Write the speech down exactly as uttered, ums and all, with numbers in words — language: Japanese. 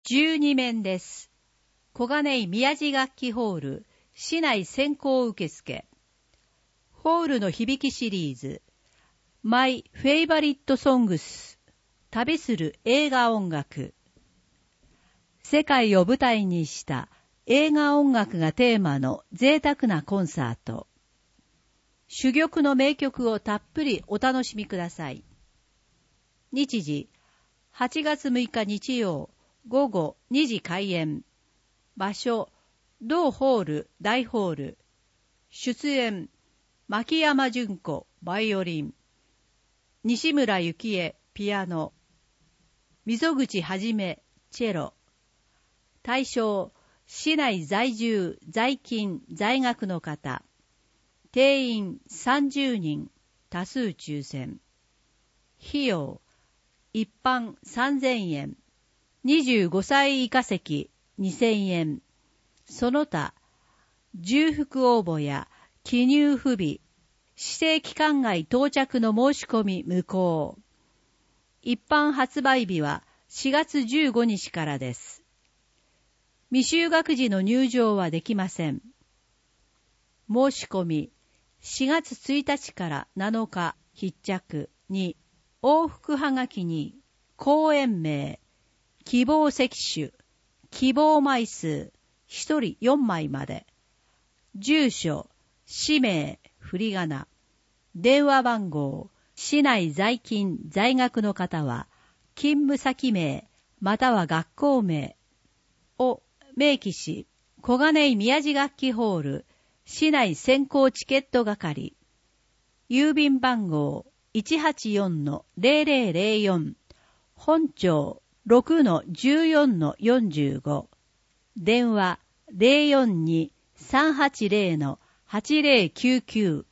じゅうにめんです。小金井宮地楽器ホール、市内先行受付。ホールの響きシリーズ、マイ・フェイバリット・ソングス、旅する映画音楽。世界を舞台にした映画音楽がテーマの贅沢なコンサート。珠玉の名曲をたっぷりお楽しみください。日時、はちがつむいか日曜、午後にじ開演。場所、同ホール、大ホール。出演、牧山純子、バイオリン。西村幸恵、ピアノ。溝口はじめ、チェロ。対象、市内在住、在勤、在学の方。定員さんじゅうにん、多数抽選。費用、一般さんぜんえん。にじゅうごさい以下席にせんえん。その他、重複応募や記入不備、指定期間外到着の申し込み無効。一般発売日はしがつじゅうごにちからです。未就学時の入場はできません。申し込み、しがつついたちからなのか必着に、往復はがきに、公演名、希望席種、希望枚数、ひとりよんまいまで。住所、氏名、振り仮名。電話番号、市内在勤、在学の方は、勤務先名、または学校名を明記し、小金井宮地楽器ホール、市内先行チケット係。郵便番号、いちはちよんのゼロゼロゼロよん。本町 ろくのじゅうよんのよんじゅうご。電話 ゼロよんに さんはちゼロのはちゼロきゅうきゅう。